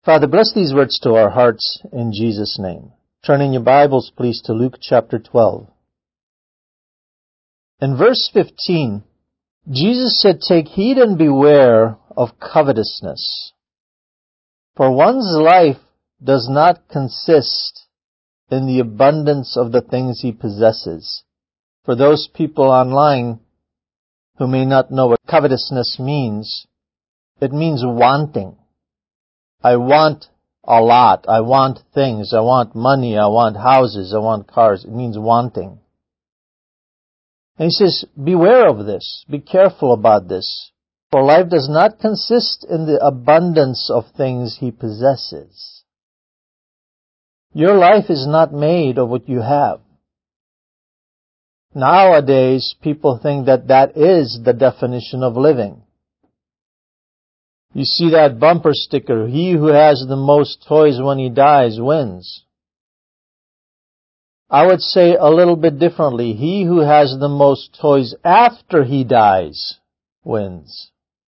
Father, bless these words to our hearts in Jesus' name. Turn in your Bibles, please, to Luke chapter 12. In verse 15, Jesus said, "Take heed and beware of covetousness. For one's life does not consist in the abundance of the things he possesses." For those people online who may not know what covetousness means, it means wanting. I want a lot. I want things. I want money. I want houses. I want cars. It means wanting. And he says, beware of this. Be careful about this. For life does not consist in the abundance of things he possesses. Your life is not made of what you have. Nowadays, people think that that is the definition of living. You see that bumper sticker, "He who has the most toys when he dies wins." I would say a little bit differently, he who has the most toys after he dies wins.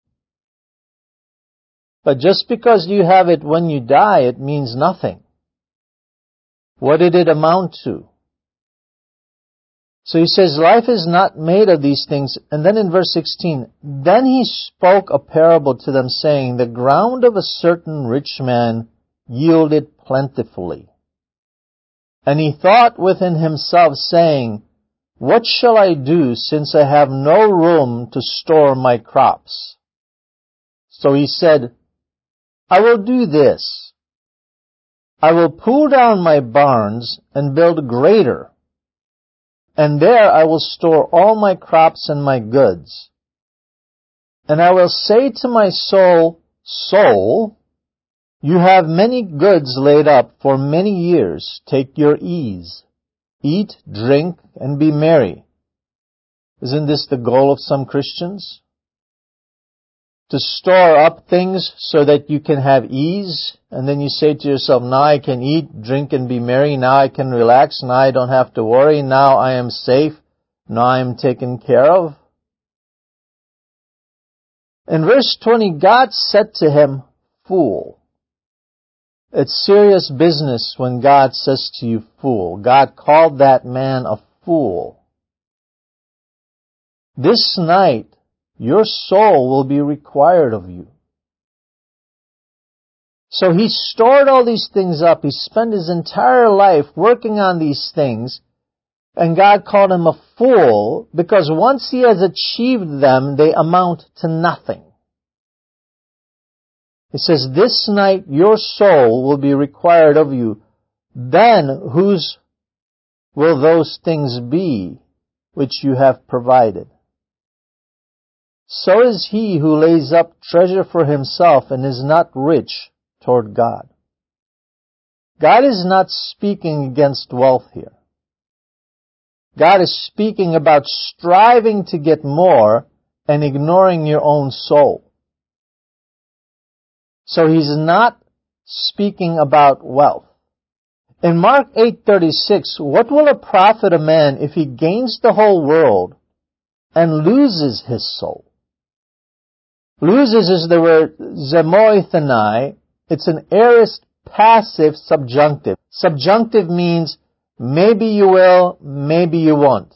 But just because you have it when you die, it means nothing. What did it amount to? So he says, life is not made of these things. And then in verse 16, then he spoke a parable to them, saying, "The ground of a certain rich man yielded plentifully. And he thought within himself, saying, What shall I do, since I have no room to store my crops? So he said, I will do this. I will pull down my barns and build greater, and there I will store all my crops and my goods. And I will say to my soul, Soul, you have many goods laid up for many years. Take your ease. Eat, drink, and be merry." Isn't this the goal of some Christians? To store up things so that you can have ease, and then you say to yourself, now I can eat, drink, and be merry. Now I can relax. Now I don't have to worry. Now I am safe. Now I am taken care of. In verse 20, God said to him, "Fool." It's serious business when God says to you, "Fool." God called that man a fool. This night, your soul will be required of you. So he stored all these things up. He spent his entire life working on these things. And God called him a fool because once he has achieved them, they amount to nothing. He says, this night your soul will be required of you. Then whose will those things be which you have provided? So is he who lays up treasure for himself and is not rich toward God. God is not speaking against wealth here. God is speaking about striving to get more and ignoring your own soul. So he's not speaking about wealth. In Mark 8:36, what will it profit a man if he gains the whole world and loses his soul? Loses is the word zemoithenai. It's an aorist passive subjunctive. Subjunctive means maybe you will, maybe you won't.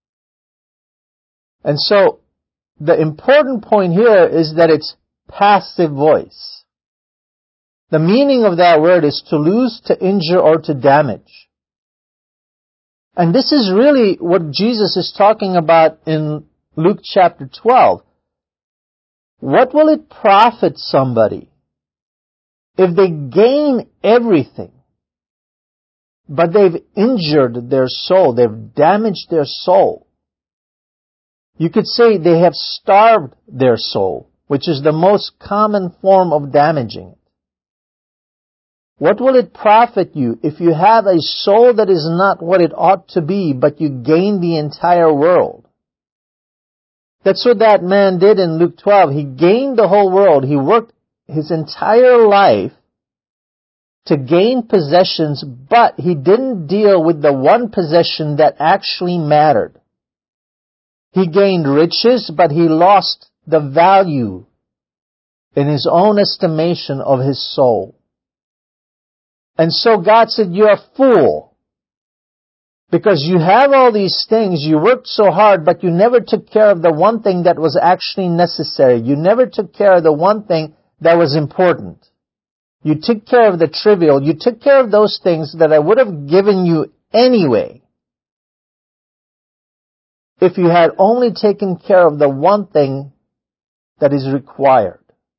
And so the important point here is that it's passive voice. The meaning of that word is to lose, to injure, or to damage. And this is really what Jesus is talking about in Luke chapter 12. What will it profit somebody if they gain everything, but they've injured their soul, they've damaged their soul? You could say they have starved their soul, which is the most common form of damaging it. What will it profit you if you have a soul that is not what it ought to be, but you gain the entire world? That's what that man did in Luke 12. He gained the whole world. He worked his entire life to gain possessions, but he didn't deal with the one possession that actually mattered. He gained riches, but he lost the value in his own estimation of his soul. And so God said, you're a fool. Because you have all these things, you worked so hard, but you never took care of the one thing that was actually necessary. You never took care of the one thing that was important. You took care of the trivial. You took care of those things that I would have given you anyway, if you had only taken care of the one thing that is required.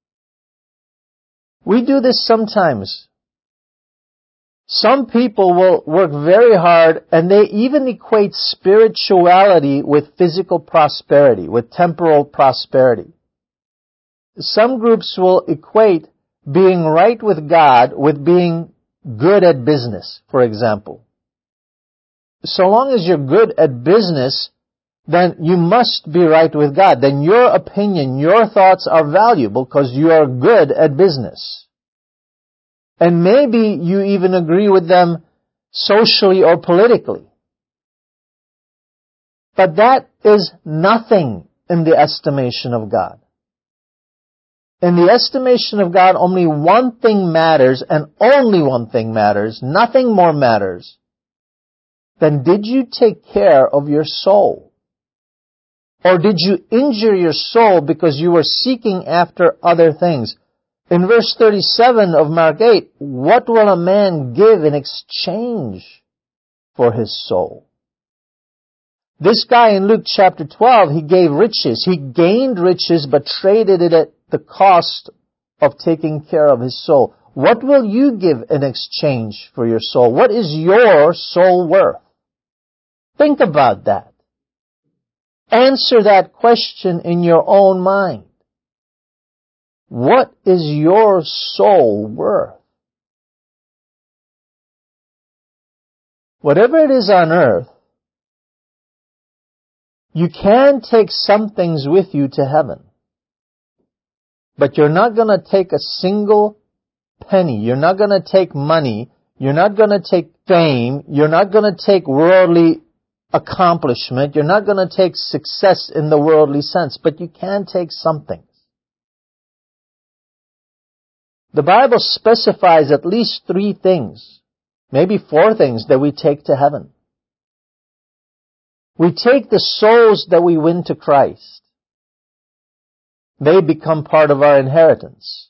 We do this sometimes. Some people will work very hard and they even equate spirituality with physical prosperity, with temporal prosperity. Some groups will equate being right with God with being good at business, for example. So long as you're good at business, then you must be right with God. Then your opinion, your thoughts are valuable because you are good at business. And maybe you even agree with them socially or politically. But that is nothing in the estimation of God. In the estimation of God, only one thing matters, and only one thing matters. Nothing more matters than did you take care of your soul? Or did you injure your soul because you were seeking after other things? In verse 37 of Mark 8, what will a man give in exchange for his soul? This guy in Luke chapter 12, he gave riches. He gained riches but traded it at the cost of taking care of his soul. What will you give in exchange for your soul? What is your soul worth? Think about that. Answer that question in your own mind. What is your soul worth? Whatever it is on earth, you can take some things with you to heaven. But you're not going to take a single penny. You're not going to take money. You're not going to take fame. You're not going to take worldly accomplishment. You're not going to take success in the worldly sense. But you can take something. The Bible specifies at least 3 things, maybe 4 things that we take to heaven. We take the souls that we win to Christ. They become part of our inheritance.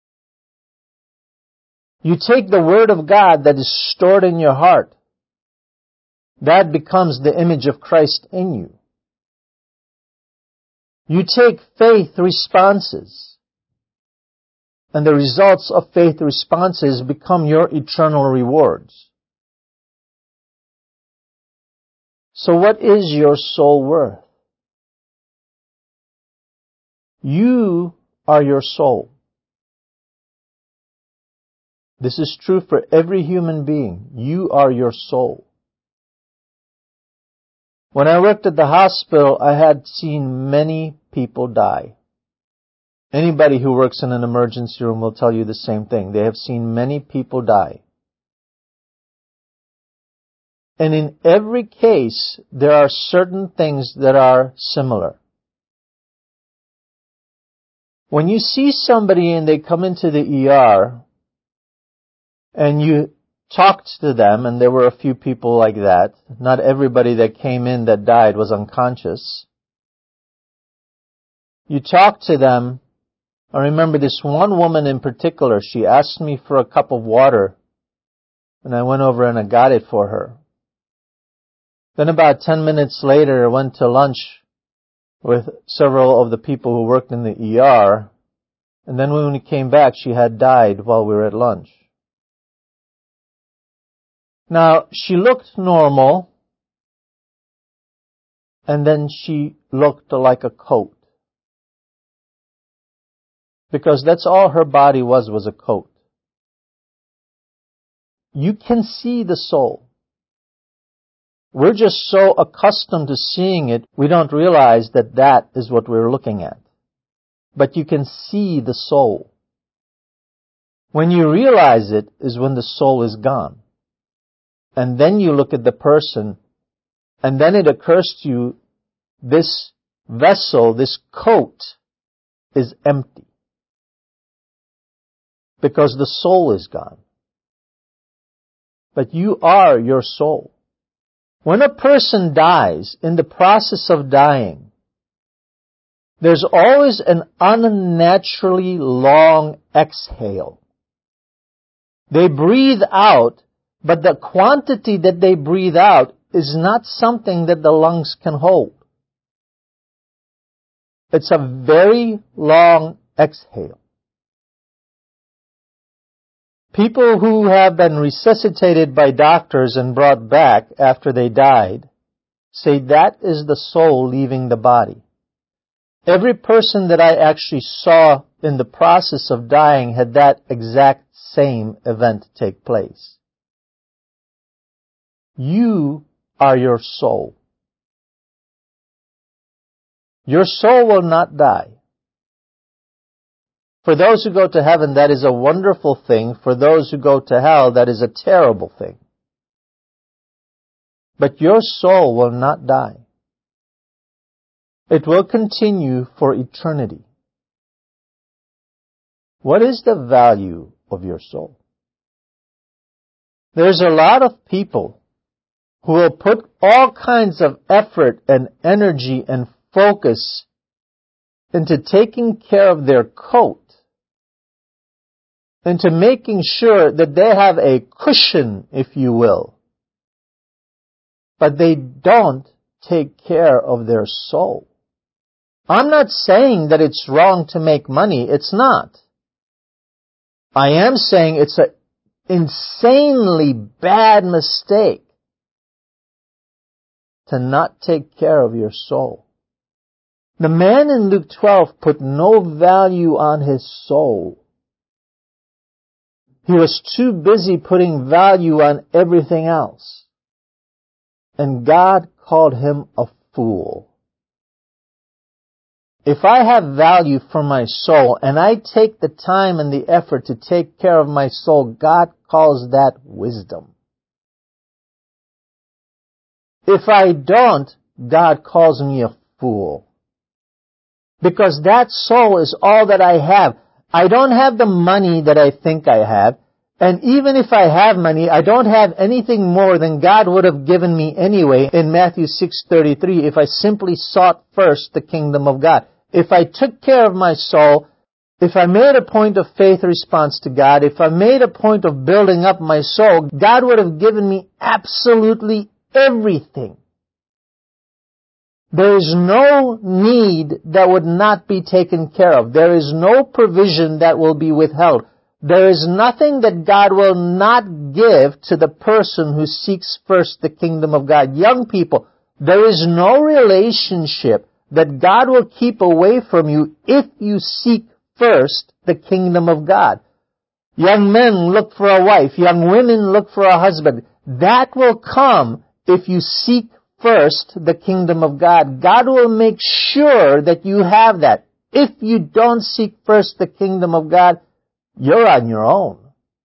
You take the Word of God that is stored in your heart. That becomes the image of Christ in you. You take faith responses. And the results of faith responses become your eternal rewards. So what is your soul worth? You are your soul. This is true for every human being. You are your soul. When I worked at the hospital, I had seen many people die. Anybody who works in an emergency room will tell you the same thing. They have seen many people die. And in every case, there are certain things that are similar. When you see somebody and they come into the ER, and you talked to them, and there were a few people like that. Not everybody that came in that died was unconscious. You talked to them. I remember this one woman in particular. She asked me for a cup of water, and I went over and I got it for her. Then about 10 minutes later, I went to lunch with several of the people who worked in the ER, and then when we came back, she had died while we were at lunch. Now, she looked normal, and then she looked like a coat. Because that's all her body was a coat. You can see the soul. We're just so accustomed to seeing it, we don't realize that that is what we're looking at. But you can see the soul. When you realize it is when the soul is gone. And then you look at the person, and then it occurs to you, this vessel, this coat, is empty. Because the soul is gone. but you are your soul. When a person dies, in the process of dying, there's always an unnaturally long exhale. They breathe out, but the quantity that they breathe out is not something that the lungs can hold. It's a very long exhale. People who have been resuscitated by doctors and brought back after they died say that is the soul leaving the body. Every person that I actually saw in the process of dying had that exact same event take place. You are your soul. Your soul will not die. For those who go to heaven, that is a wonderful thing. For those who go to hell, that is a terrible thing. But your soul will not die. It will continue for eternity. What is the value of your soul? There's a lot of people who will put all kinds of effort and energy and focus into taking care of their coat, into making sure that they have a cushion, if you will. But they don't take care of their soul. I'm not saying that it's wrong to make money. It's not. I am saying it's an insanely bad mistake to not take care of your soul. The man in Luke 12 put no value on his soul. He was too busy putting value on everything else. And God called him a fool. If I have value for my soul and I take the time and the effort to take care of my soul, God calls that wisdom. If I don't, God calls me a fool. Because that soul is all that I have. I don't have the money that I think I have. And even if I have money, I don't have anything more than God would have given me anyway in Matthew 6:33 if I simply sought first the kingdom of God. If I took care of my soul, if I made a point of faith response to God, if I made a point of building up my soul, God would have given me absolutely everything. There is no need that would not be taken care of. There is no provision that will be withheld. There is nothing that God will not give to the person who seeks first the kingdom of God. Young people, there is no relationship that God will keep away from you if you seek first the kingdom of God. Young men, look for a wife. Young women, look for a husband. That will come if you seek first the kingdom of God. God will make sure that you have that. If you don't seek first the kingdom of God, you're on your own.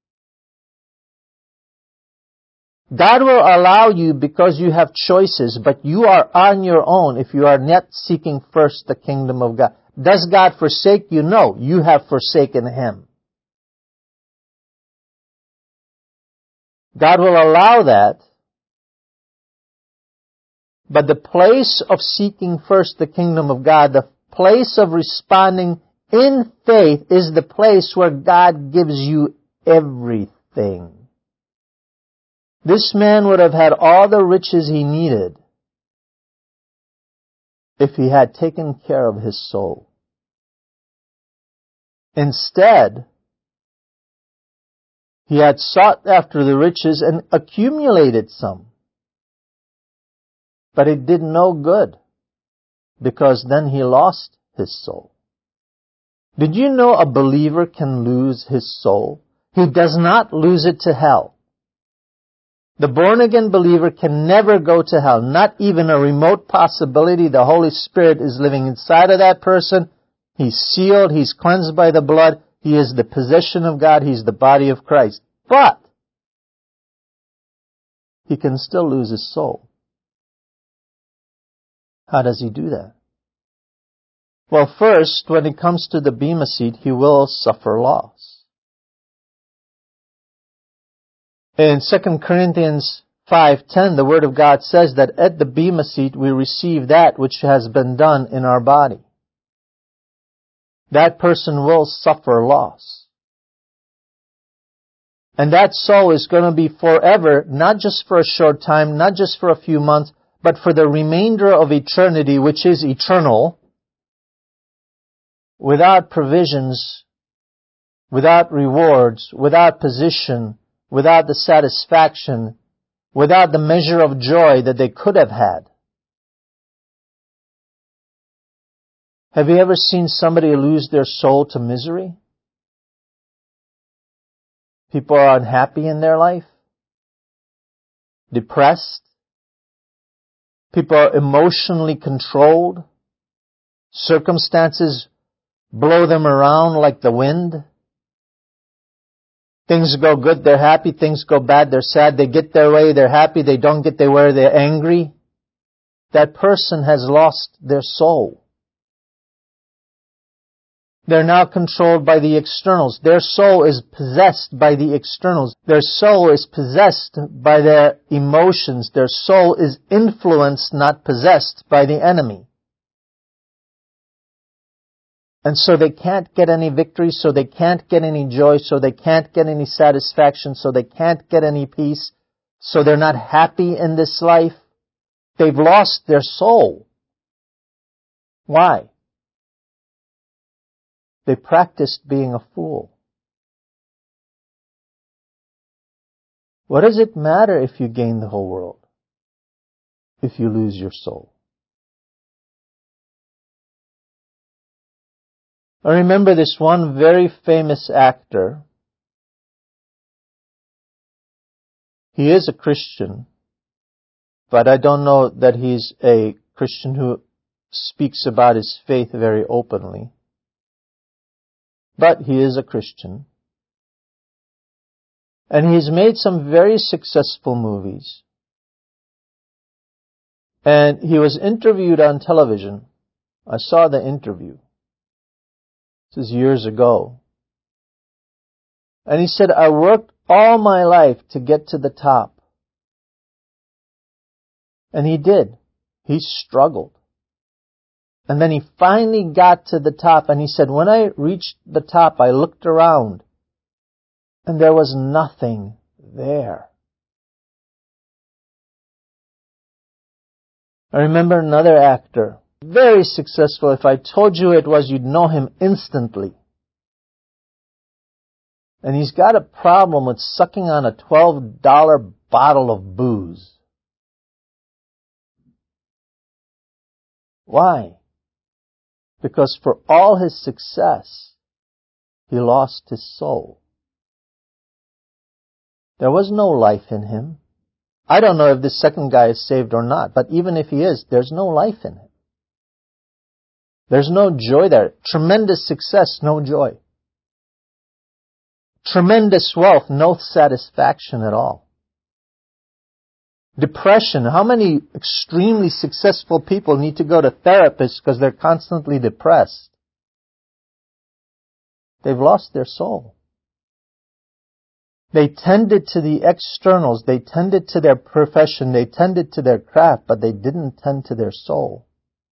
God will allow you because you have choices, but you are on your own if you are not seeking first the kingdom of God. Does God forsake you? No, you have forsaken Him. God will allow that, but the place of seeking first the kingdom of God, the place of responding in faith is the place where God gives you everything. This man would have had all the riches he needed if he had taken care of his soul. Instead, he had sought after the riches and accumulated some. But it did no good, because then he lost his soul. Did you know a believer can lose his soul? He does not lose it to hell. The born-again believer can never go to hell, not even a remote possibility. The Holy Spirit is living inside of that person. He's sealed. He's cleansed by the blood. He is the possession of God. He's the body of Christ. But he can still lose his soul. How does he do that? Well, first, when it comes to the Bema seat, he will suffer loss. In 2 Corinthians 5:10, the Word of God says that at the Bema seat we receive that which has been done in our body. That person will suffer loss. And that soul is going to be forever, not just for a short time, not just for a few months, but for the remainder of eternity, which is eternal, without provisions, without rewards, without position, without the satisfaction, without the measure of joy that they could have had. Have you ever seen somebody lose their soul to misery? People are unhappy in their life, depressed. People are emotionally controlled. Circumstances blow them around like the wind. Things go good, they're happy. Things go bad, they're sad. They get their way, they're happy. They don't get their way, they're angry. That person has lost their soul. They're now controlled by the externals. Their soul is possessed by the externals. Their soul is possessed by their emotions. Their soul is influenced, not possessed, by the enemy. And so they can't get any victory, so they can't get any joy, so they can't get any satisfaction, so they can't get any peace, so they're not happy in this life. They've lost their soul. Why? They practiced being a fool. What does it matter if you gain the whole world, if you lose your soul? I remember this one very famous actor. He is a Christian, but I don't know that he's a Christian who speaks about his faith very openly. But he is a Christian. And he's made some very successful movies. And he was interviewed on television. I saw the interview. This is years ago. And he said, I worked all my life to get to the top. And he did. He struggled. And then he finally got to the top, and he said, when I reached the top, I looked around, and there was nothing there. I remember another actor, very successful. If I told you it was, you'd know him instantly. And he's got a problem with sucking on a $12 bottle of booze. Why? Because for all his success, he lost his soul. There was no life in him. I don't know if this second guy is saved or not, but even if he is, there's no life in him. There's no joy there. Tremendous success, no joy. Tremendous wealth, no satisfaction at all. Depression. How many extremely successful people need to go to therapists because they're constantly depressed? They've lost their soul. They tended to the externals. They tended to their profession. They tended to their craft, but they didn't tend to their soul.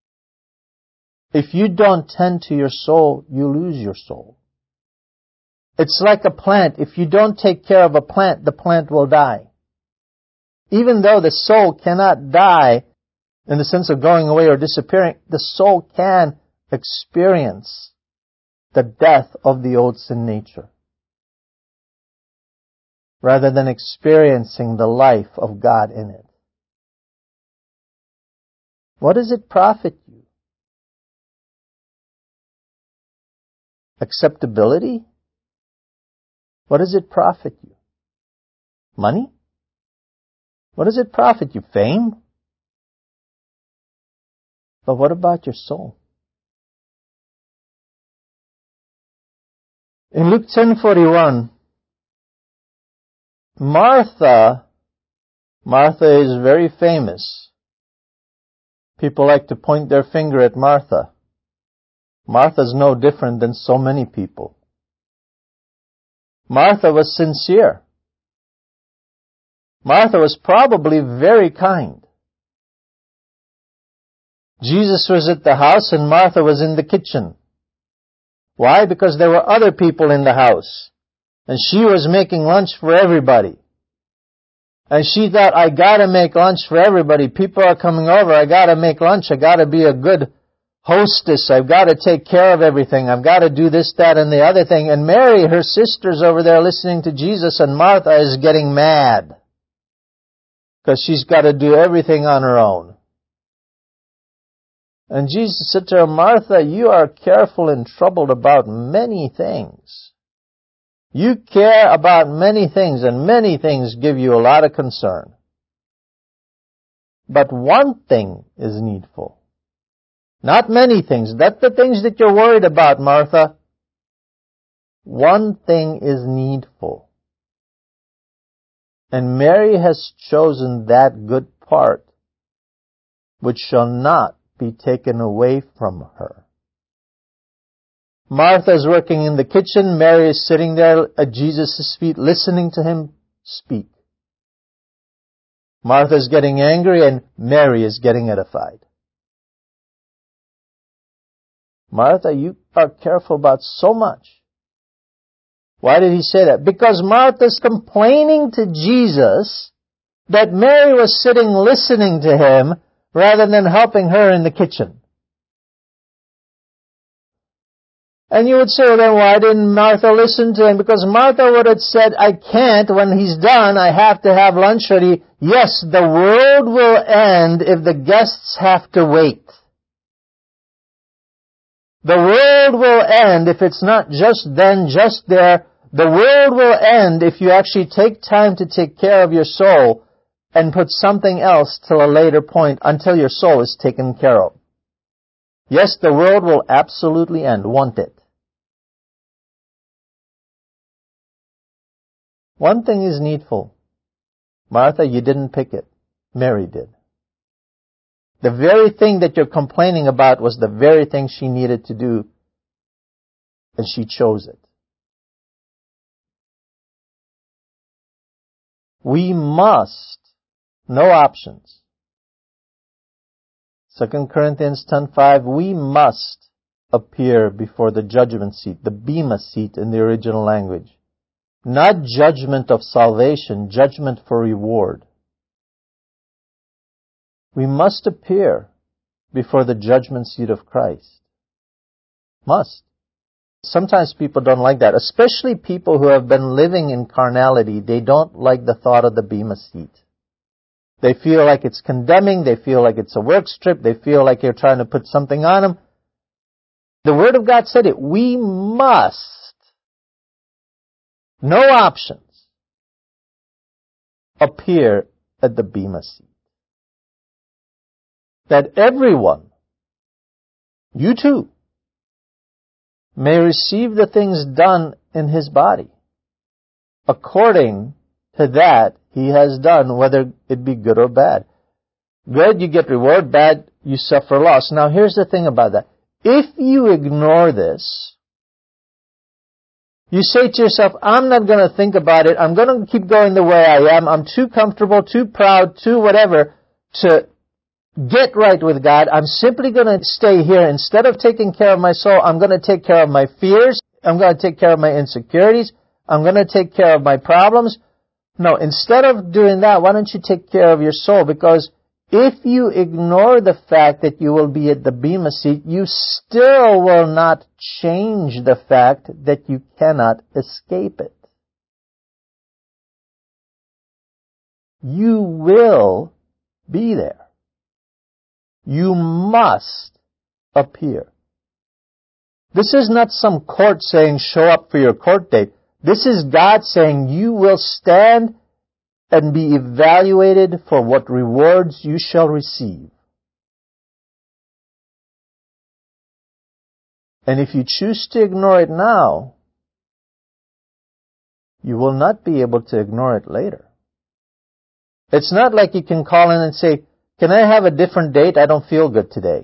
If you don't tend to your soul, you lose your soul. It's like a plant. If you don't take care of a plant, the plant will die. Even though the soul cannot die in the sense of going away or disappearing, the soul can experience the death of the old sin nature, rather than experiencing the life of God in it. What does it profit you? Acceptability? What does it profit you? Money? What does it profit you? Fame? But what about your soul? In Luke 10:41, Martha is very famous. People like to point their finger at Martha. Martha's no different than so many people. Martha was sincere. Martha was probably very kind. Jesus was at the house and Martha was in the kitchen. Why? Because there were other people in the house. And she was making lunch for everybody. And she thought, I gotta make lunch for everybody. People are coming over. I gotta make lunch. I gotta be a good hostess. I've gotta take care of everything. I've gotta do this, that, and the other thing. And Mary, her sister's over there listening to Jesus, and Martha is getting mad. Because she's gotta do everything on her own. And Jesus said to her, Martha, you are careful and troubled about many things. You care about many things, and many things give you a lot of concern. But one thing is needful. Not many things. Not the things that you're worried about, Martha. One thing is needful. And Mary has chosen that good part, which shall not be taken away from her. Martha is working in the kitchen. Mary is sitting there at Jesus' feet listening to him speak. Martha is getting angry and Mary is getting edified. Martha, you are careful about so much. Why did he say that? Because Martha's complaining to Jesus that Mary was sitting listening to him rather than helping her in the kitchen. And you would say, well, then why didn't Martha listen to him? Because Martha would have said, I can't. When he's done, I have to have lunch ready. Yes, the world will end if the guests have to wait. The world will end if it's not just then, just there. The world will end if you actually take time to take care of your soul and put something else till a later point until your soul is taken care of. Yes, the world will absolutely end, won't it? One thing is needful. Martha, you didn't pick it. Mary did. The very thing that you're complaining about was the very thing she needed to do, and she chose it. We must, no options. 2 Corinthians 10:5, we must appear before the judgment seat, the bema seat in the original language. Not judgment of salvation, judgment for reward. We must appear before the judgment seat of Christ. Must. Sometimes people don't like that, especially people who have been living in carnality. They don't like the thought of the bema seat. They feel like it's condemning. They feel like it's a work strip. They feel like you're trying to put something on them. The Word of God said it. We must. No options. Appear at the bema seat. That everyone, you too, may receive the things done in his body according to that he has done, whether it be good or bad. Good, you get reward. Bad, you suffer loss. Now here's the thing about that. If you ignore this, you say to yourself, I'm not going to think about it. I'm going to keep going the way I am. I'm too comfortable, too proud, too whatever to get right with God. I'm simply going to stay here. Instead of taking care of my soul, I'm going to take care of my fears. I'm going to take care of my insecurities. I'm going to take care of my problems. No, instead of doing that, why don't you take care of your soul? Because if you ignore the fact that you will be at the bema seat, you still will not change the fact that you cannot escape it. You will be there. You must appear. This is not some court saying, show up for your court date. This is God saying, you will stand and be evaluated for what rewards you shall receive. And if you choose to ignore it now, you will not be able to ignore it later. It's not like you can call in and say, can I have a different date? I don't feel good today.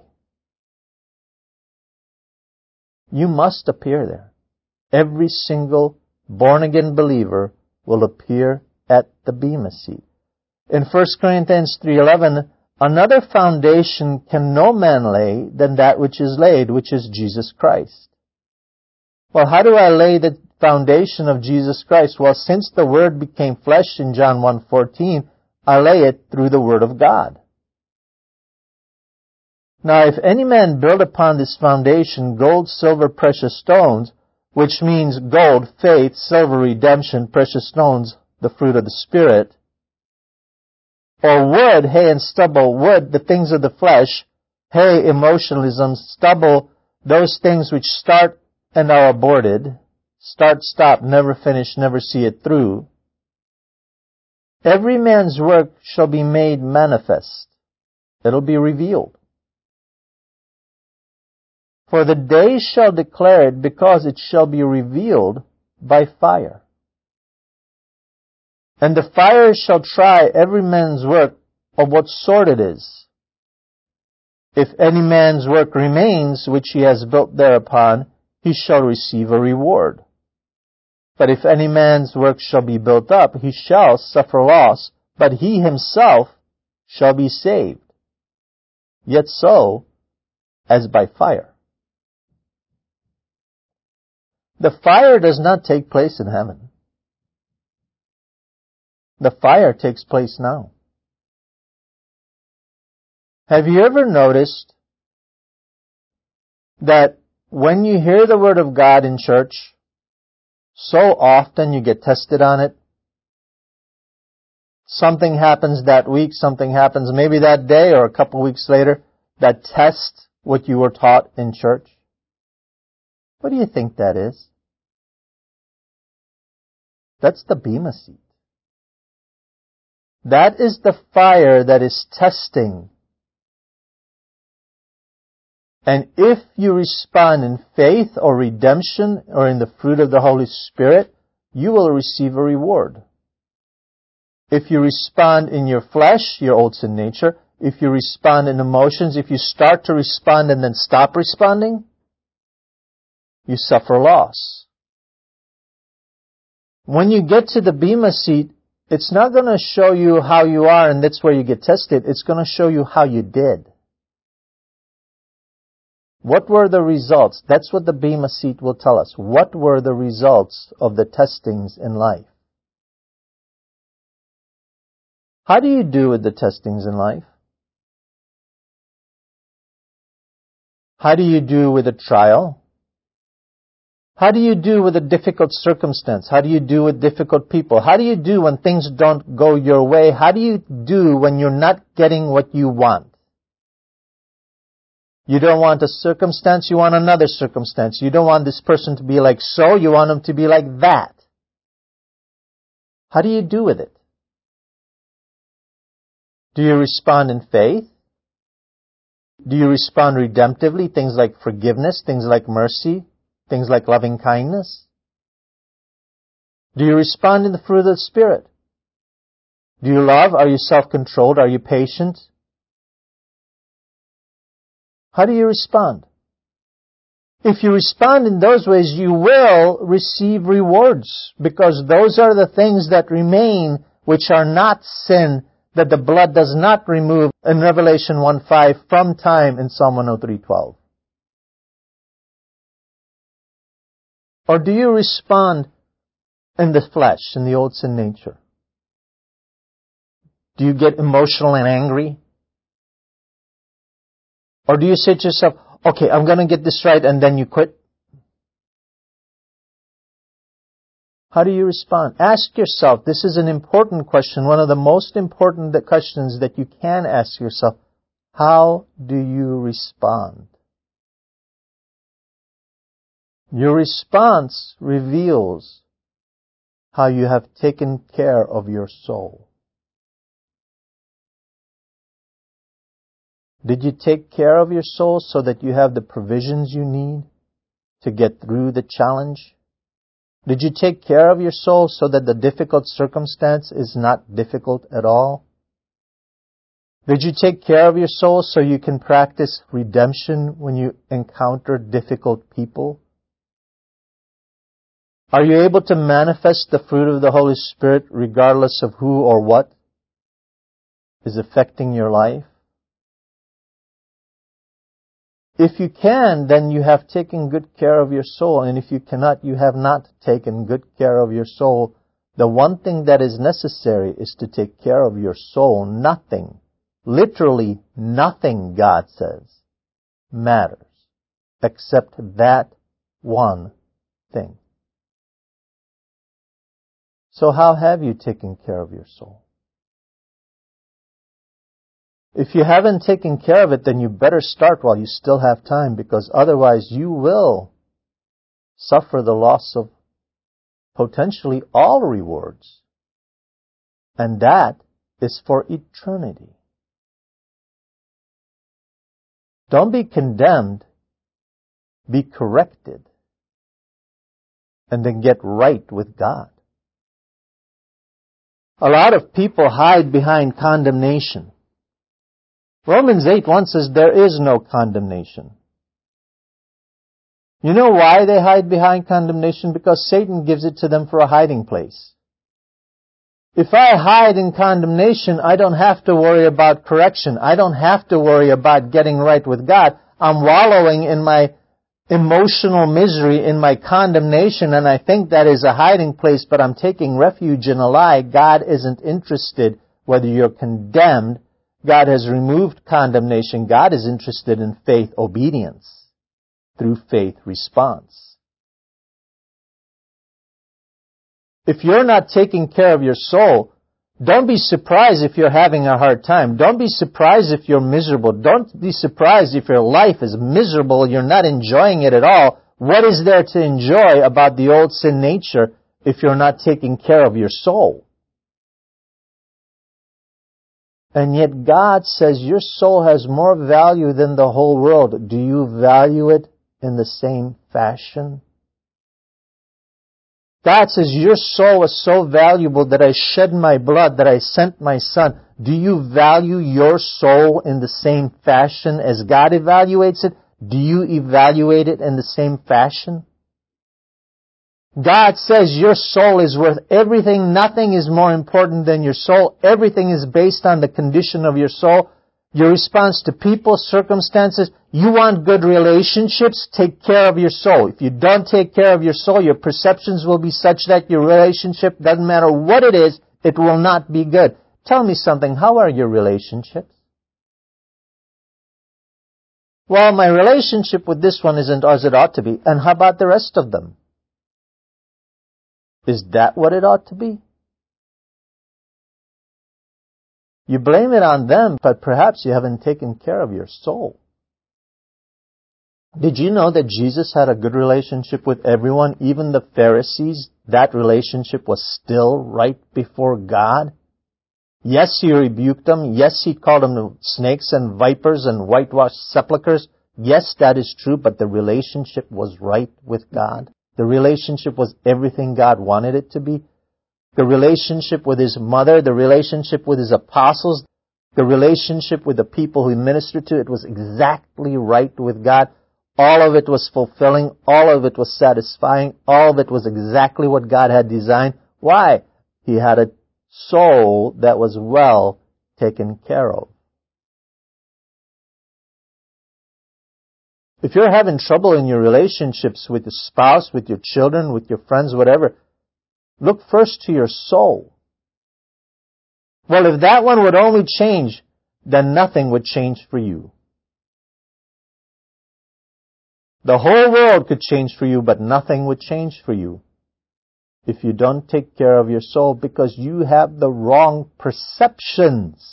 You must appear there. Every single born-again believer will appear at the bema seat. In 1 Corinthians 3:11, another foundation can no man lay than that which is laid, which is Jesus Christ. Well, how do I lay the foundation of Jesus Christ? Well, since the Word became flesh in John 1:14, I lay it through the Word of God. Now, if any man build upon this foundation gold, silver, precious stones, which means gold, faith, silver, redemption, precious stones, the fruit of the Spirit, or wood, hay and stubble, wood, the things of the flesh, hay, emotionalism, stubble, those things which start and are aborted, start, stop, never finish, never see it through. Every man's work shall be made manifest. It'll be revealed. For the day shall declare it, because it shall be revealed by fire. And the fire shall try every man's work of what sort it is. If any man's work remains, which he has built thereupon, he shall receive a reward. But if any man's work shall be built up, he shall suffer loss, but he himself shall be saved, yet so as by fire. The fire does not take place in heaven. The fire takes place now. Have you ever noticed that when you hear the Word of God in church, so often you get tested on it? Something happens that week, something happens maybe that day or a couple weeks later that tests what you were taught in church. What do you think that is? That's the Bema seat. That is the fire that is testing. And if you respond in faith or redemption or in the fruit of the Holy Spirit, you will receive a reward. If you respond in your flesh, your old sin nature, if you respond in emotions, if you start to respond and then stop responding, you suffer loss. When you get to the Bema seat, it's not going to show you how you are and that's where you get tested. It's going to show you how you did. What were the results? That's what the Bema seat will tell us. What were the results of the testings in life? How do you do with the testings in life? How do you do with a trial? How do you do with a difficult circumstance? How do you do with difficult people? How do you do when things don't go your way? How do you do when you're not getting what you want? You don't want a circumstance, you want another circumstance. You don't want this person to be like so, you want them to be like that. How do you do with it? Do you respond in faith? Do you respond redemptively? Things like forgiveness, things like mercy, things like loving kindness? Do you respond in the fruit of the Spirit? Do you love? Are you self-controlled? Are you patient? How do you respond? If you respond in those ways, you will receive rewards, because those are the things that remain which are not sin, that the blood does not remove in Revelation 1:5 from time in Psalm 103:12. Or do you respond in the flesh, in the old sin nature? Do you get emotional and angry? Or do you say to yourself, okay, I'm going to get this right, and then you quit? How do you respond? Ask yourself, this is an important question, one of the most important questions that you can ask yourself. How do you respond? Your response reveals how you have taken care of your soul. Did you take care of your soul so that you have the provisions you need to get through the challenge? Did you take care of your soul so that the difficult circumstance is not difficult at all? Did you take care of your soul so you can practice redemption when you encounter difficult people? Are you able to manifest the fruit of the Holy Spirit regardless of who or what? is affecting your life? If you can, then you have taken good care of your soul. And if you cannot, you have not taken good care of your soul. The one thing that is necessary is to take care of your soul. Nothing, literally nothing, God says, matters except that one thing. So how have you taken care of your soul? If you haven't taken care of it, then you better start while you still have time, because otherwise you will suffer the loss of potentially all rewards. And that is for eternity. Don't be condemned, be corrected, and then get right with God. A lot of people hide behind condemnation. Romans 8:1 says there is no condemnation. You know why they hide behind condemnation? Because Satan gives it to them for a hiding place. If I hide in condemnation, I don't have to worry about correction. I don't have to worry about getting right with God. I'm wallowing in my emotional misery, in my condemnation, and I think that is a hiding place, but I'm taking refuge in a lie. God isn't interested whether you're condemned. God has removed condemnation. God is interested in faith obedience through faith response. If you're not taking care of your soul, don't be surprised if you're having a hard time. Don't be surprised if you're miserable. Don't be surprised if your life is miserable, you're not enjoying it at all. What is there to enjoy about the old sin nature if you're not taking care of your soul? And yet God says your soul has more value than the whole world. Do you value it in the same fashion? God says your soul is so valuable that I shed my blood, that I sent my Son. Do you value your soul in the same fashion as God evaluates it? Do you evaluate it in the same fashion? God says your soul is worth everything. Nothing is more important than your soul. Everything is based on the condition of your soul. Your response to people, circumstances. You want good relationships? Take care of your soul. If you don't take care of your soul, your perceptions will be such that your relationship, doesn't matter what it is, it will not be good. Tell me something. How are your relationships? Well, my relationship with this one isn't as it ought to be. And how about the rest of them? Is that what it ought to be? You blame it on them, but perhaps you haven't taken care of your soul. Did you know that Jesus had a good relationship with everyone, even the Pharisees? That relationship was still right before God. Yes, He rebuked them. Yes, He called them snakes and vipers and whitewashed sepulchres. Yes, that is true, but the relationship was right with God. The relationship was everything God wanted it to be. The relationship with His mother, the relationship with His apostles, the relationship with the people who He ministered to, it was exactly right with God. All of it was fulfilling. All of it was satisfying. All of it was exactly what God had designed. Why? He had a soul that was well taken care of. If you're having trouble in your relationships with your spouse, with your children, with your friends, whatever, look first to your soul. Well, if that one would only change, then nothing would change for you. The whole world could change for you, but nothing would change for you if you don't take care of your soul, because you have the wrong perceptions.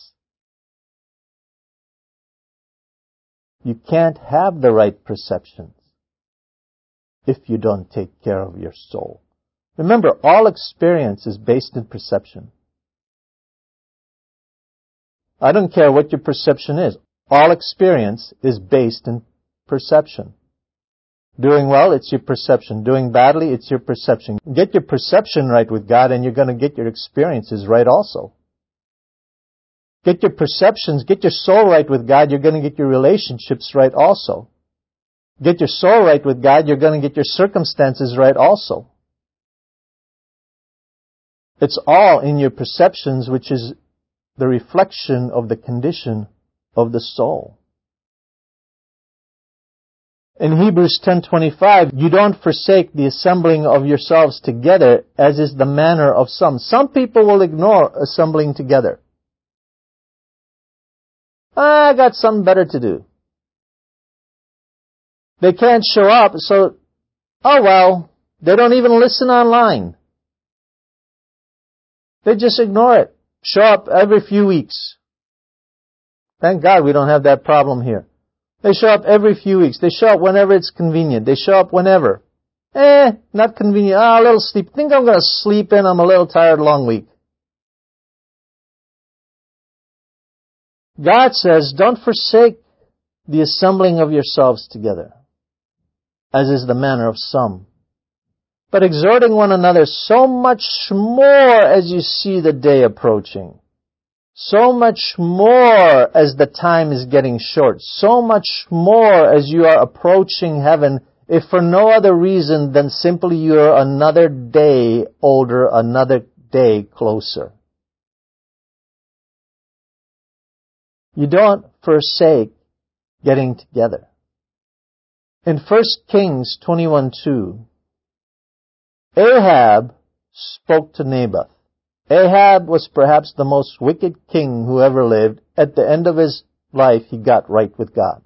You can't have the right perceptions if you don't take care of your soul. Remember, all experience is based in perception. I don't care what your perception is. All experience is based in perception. Doing well, it's your perception. Doing badly, it's your perception. Get your perception right with God, and you're going to get your experiences right also. Get your perceptions, get your soul right with God, you're going to get your relationships right also. Get your soul right with God, you're going to get your circumstances right also. It's all in your perceptions, which is the reflection of the condition of the soul. In Hebrews 10:25, you don't forsake the assembling of yourselves together, as is the manner of some. Some people will ignore assembling together. I got something better to do. They can't show up, so, oh well, they don't even listen online. They just ignore it. Show up every few weeks. Thank God we don't have that problem here. They show up every few weeks. They show up whenever it's convenient. They show up whenever. Not convenient. A little sleep. Think I'm going to sleep in. I'm a little tired, long week. God says, don't forsake the assembling of yourselves together, as is the manner of some, but exhorting one another so much more as you see the day approaching. So much more as the time is getting short. So much more as you are approaching heaven, if for no other reason than simply you are another day older, another day closer. You don't forsake getting together. In 1 Kings 21:2, Ahab spoke to Naboth. Ahab was perhaps the most wicked king who ever lived. At the end of his life, he got right with God.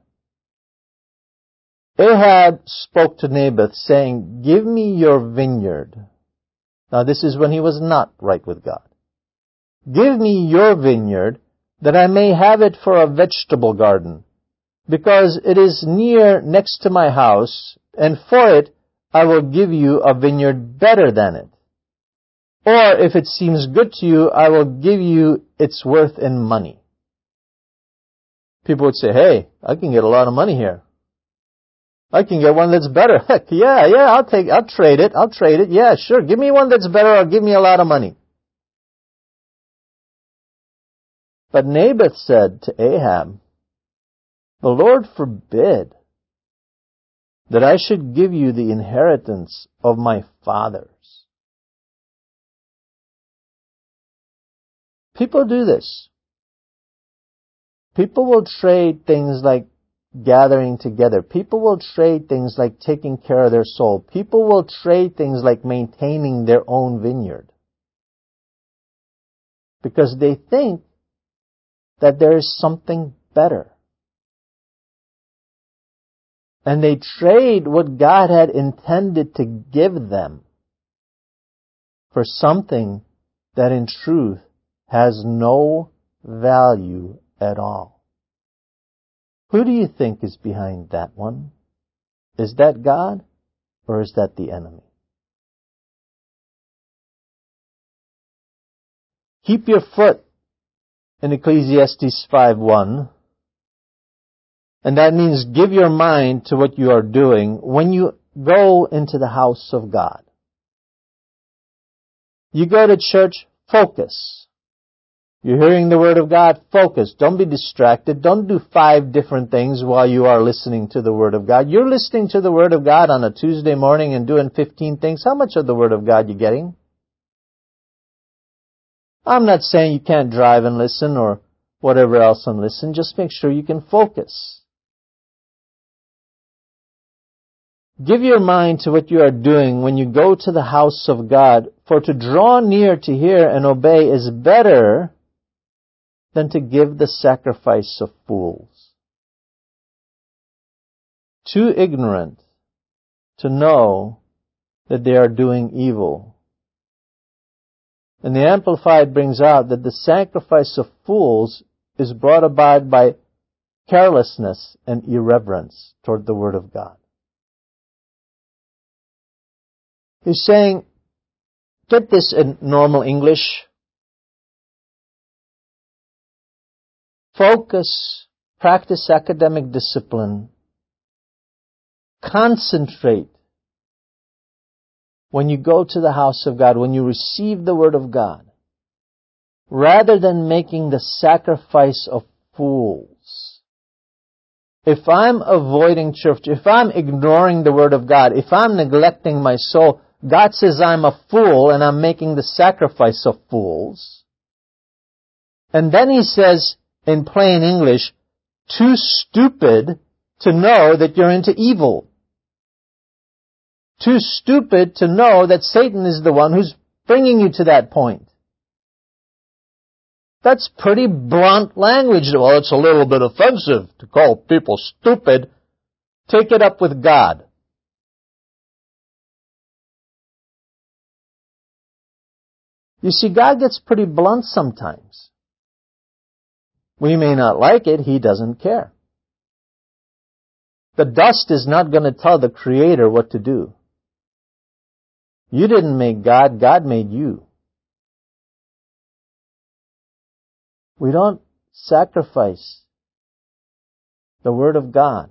Ahab spoke to Naboth, saying, "Give me your vineyard." Now this is when he was not right with God. "Give me your vineyard, that I may have it for a vegetable garden, because it is near next to my house, and for it I will give you a vineyard better than it. Or if it seems good to you, I will give you its worth in money." People would say, "Hey, I can get a lot of money here. I can get one that's better." Heck, yeah, I'll trade it. Yeah, sure. Give me one that's better, or give me a lot of money. But Naboth said to Ahab, "The Lord forbid that I should give you the inheritance of my fathers." People do this. People will trade things like gathering together. People will trade things like taking care of their soul. People will trade things like maintaining their own vineyard, because they think that there is something better. And they trade what God had intended to give them for something that in truth has no value at all. Who do you think is behind that one? Is that God, or is that the enemy? Keep your foot in Ecclesiastes 5:1. And that means give your mind to what you are doing when you go into the house of God. You go to church, focus. You're hearing the Word of God, focus. Don't be distracted. Don't do 5 different things while you are listening to the Word of God. You're listening to the Word of God on a Tuesday morning and doing 15 things. How much of the Word of God are you getting? I'm not saying you can't drive and listen or whatever else and listen. Just make sure you can focus. Give your mind to what you are doing when you go to the house of God, for to draw near to hear and obey is better than to give the sacrifice of fools. Too ignorant to know that they are doing evil. And the Amplified brings out that the sacrifice of fools is brought about by carelessness and irreverence toward the Word of God. He's saying, get this in normal English. Focus, practice academic discipline, concentrate when you go to the house of God, when you receive the Word of God, rather than making the sacrifice of fools. If I'm avoiding church, if I'm ignoring the Word of God, if I'm neglecting my soul, God says I'm a fool and I'm making the sacrifice of fools. And then he says, in plain English, too stupid to know that you're into evil. Too stupid to know that Satan is the one who's bringing you to that point. That's pretty blunt language. Well, it's a little bit offensive to call people stupid. Take it up with God. You see, God gets pretty blunt sometimes. We may not like it. He doesn't care. The dust is not going to tell the Creator what to do. You didn't make God. God made you. We don't sacrifice the Word of God.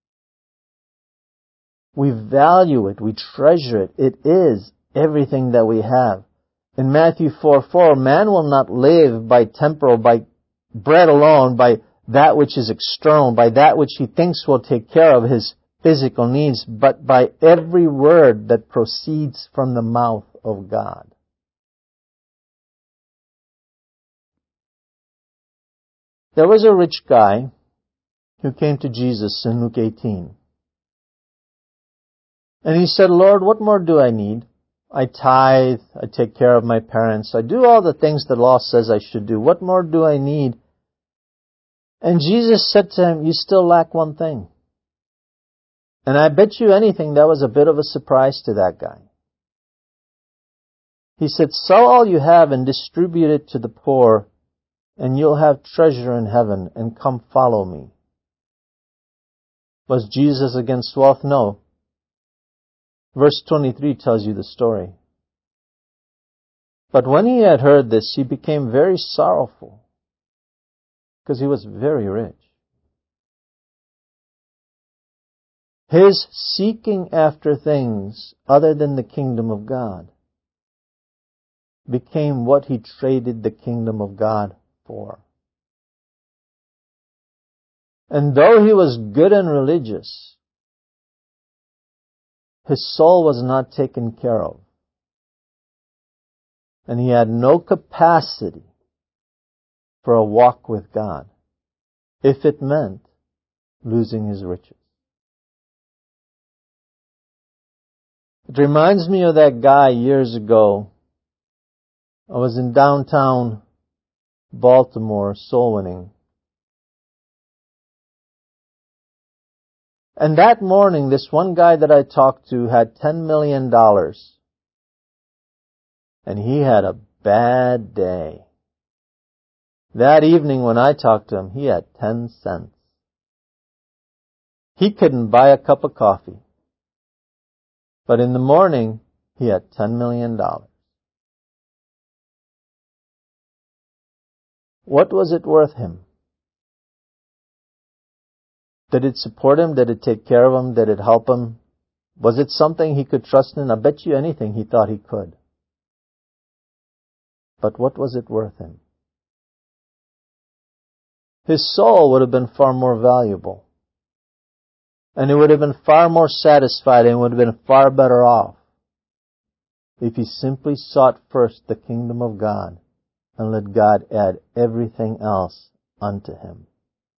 We value it. We treasure it. It is everything that we have. In Matthew 4:4, man will not live by temporal, by bread alone, by that which is external, by that which he thinks will take care of his physical needs, but by every word that proceeds from the mouth of God. There was a rich guy who came to Jesus in Luke 18. And he said, Lord, what more do I need? I tithe, I take care of my parents, I do all the things the law says I should do. What more do I need? And Jesus said to him, you still lack one thing. And I bet you anything that was a bit of a surprise to that guy. He said, sell all you have and distribute it to the poor, and you'll have treasure in heaven, and come follow me. Was Jesus against wealth? No. Verse 23 tells you the story. But when he had heard this, he became very sorrowful, because he was very rich. His seeking after things other than the kingdom of God became what he traded the kingdom of God for. And though he was good and religious, his soul was not taken care of. And he had no capacity for a walk with God, if it meant losing his riches. It reminds me of that guy years ago. I was in downtown Baltimore soul winning. And that morning, this one guy that I talked to had $10 million. And he had a bad day. That evening when I talked to him, he had 10 cents. He couldn't buy a cup of coffee. But in the morning, he had $10 million. What was it worth him? Did it support him? Did it take care of him? Did it help him? Was it something he could trust in? I bet you anything he thought he could. But what was it worth him? His soul would have been far more valuable. And he would have been far more satisfied and would have been far better off if he simply sought first the kingdom of God and let God add everything else unto him.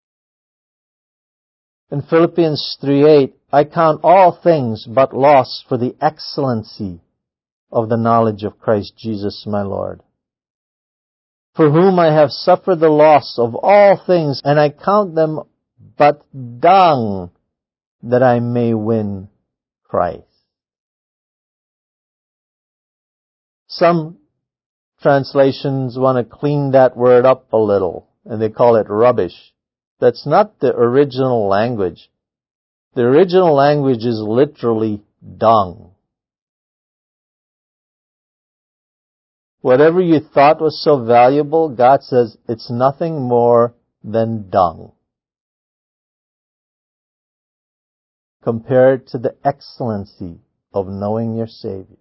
In Philippians 3:8, I count all things but loss for the excellency of the knowledge of Christ Jesus my Lord, for whom I have suffered the loss of all things, and I count them but dung, that I may win Christ. Some translations want to clean that word up a little, and they call it rubbish. That's not the original language. The original language is literally dung. Whatever you thought was so valuable, God says it's nothing more than dung compared to the excellency of knowing your Savior.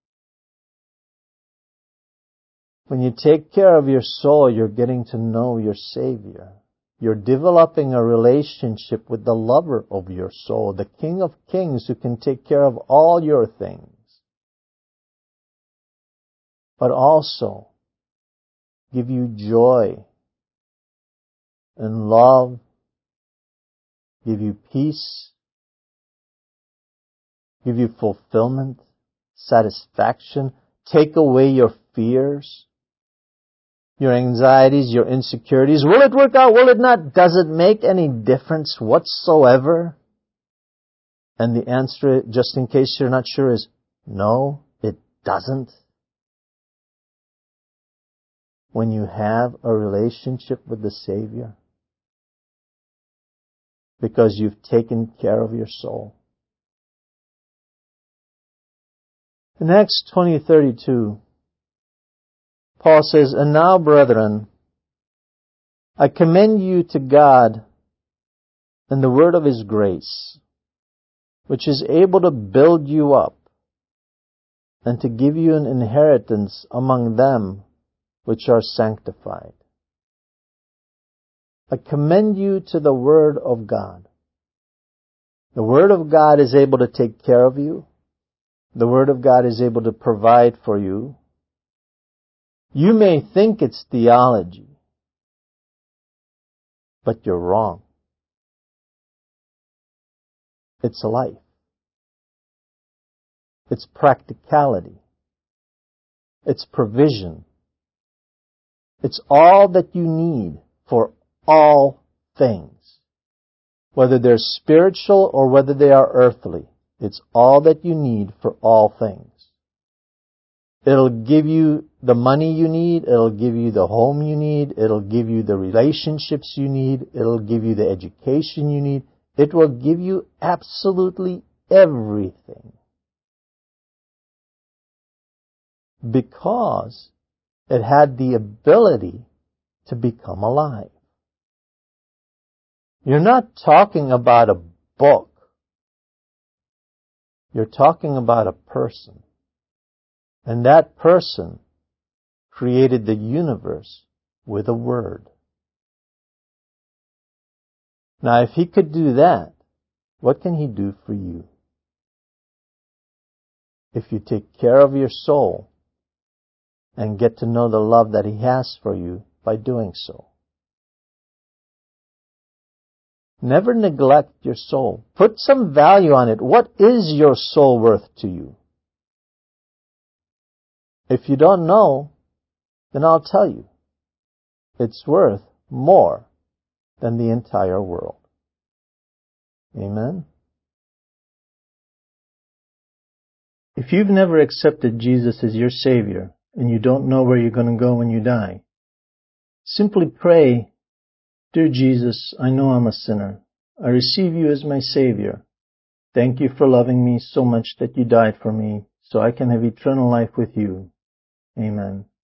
When you take care of your soul, you're getting to know your Savior. You're developing a relationship with the lover of your soul, the King of Kings who can take care of all your things. But also give you joy and love, give you peace, give you fulfillment, satisfaction, take away your fears, your anxieties, your insecurities. Will it work out? Will it not? Does it make any difference whatsoever? And the answer, just in case you're not sure, is no, it doesn't. When you have a relationship with the Savior, because you've taken care of your soul. In Acts 20:32, Paul says, "And now, brethren, I commend you to God and the word of His grace, which is able to build you up and to give you an inheritance among them which are sanctified." I commend you to the Word of God. The Word of God is able to take care of you. The Word of God is able to provide for you. You may think it's theology, but you're wrong. It's life. It's practicality. It's provision. It's all that you need for all things, whether they're spiritual or whether they are earthly. It's all that you need for all things. It'll give you the money you need. It'll give you the home you need. It'll give you the relationships you need. It'll give you the education you need. It will give you absolutely everything. Because it had the ability to become alive. You're not talking about a book. You're talking about a person. And that person created the universe with a word. Now, if He could do that, what can He do for you? If you take care of your soul and get to know the love that He has for you by doing so. Never neglect your soul. Put some value on it. What is your soul worth to you? If you don't know, then I'll tell you. It's worth more than the entire world. Amen? If you've never accepted Jesus as your Savior and you don't know where you're going to go when you die, simply pray, "Dear Jesus, I know I'm a sinner. I receive you as my Savior. Thank you for loving me so much that you died for me so I can have eternal life with you. Amen."